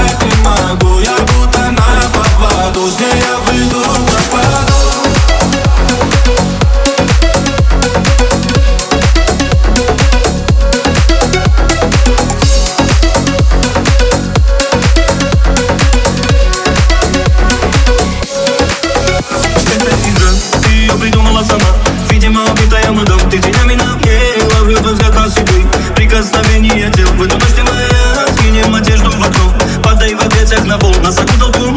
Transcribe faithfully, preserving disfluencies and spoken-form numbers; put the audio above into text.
так не могу, я будто на поводу. С ней я выйду, пропаду. Придумала сама, видимо, убитая мудом. Ты тенями на мне, ловлю твой взгляд красивый. Прикосновение тел, в этом дожде моя. Скинем одежду в окно, падай в объятиях на пол. Нас окутал